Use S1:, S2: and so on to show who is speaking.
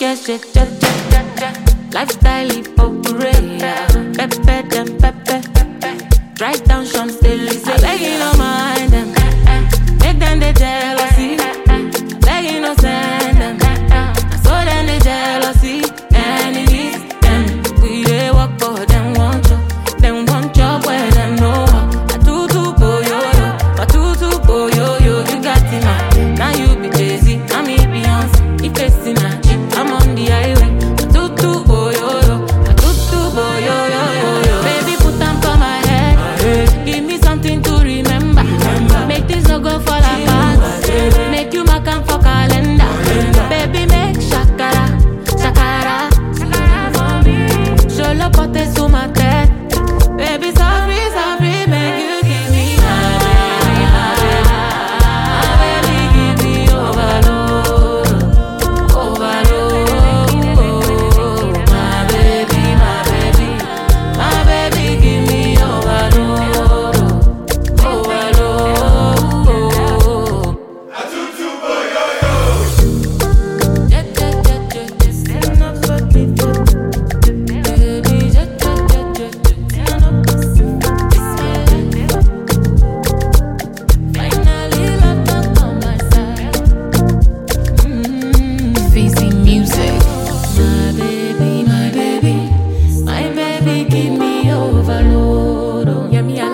S1: get shit, lifestyle hypocrite. Pepe them pepe. Drive down Champs-Élysées. I beg you no mind them. Make them the jealousy. Beg you no send them. So then the jealousy. Enemies, them. We they work for them one job. Them one job where them know. I do boyo. I do boyo. You got it now. Now you be Jay-Z. Now me Beyonce. If it's in a Jeep, I'm on the highway. I do boyo. I do boyo. Baby, put them for my head. Give me something to remember. Make this no go fall apart. Make you mark and for calendar. Baby, make shakara, shakara, shakara for me. Show love for the suma tête. Baby, sorry, make you give me my baby, give me overload, overload. My baby, give me overload, overload.
S2: Fizzy music.
S1: My baby, give me overload. Oh, yeah, me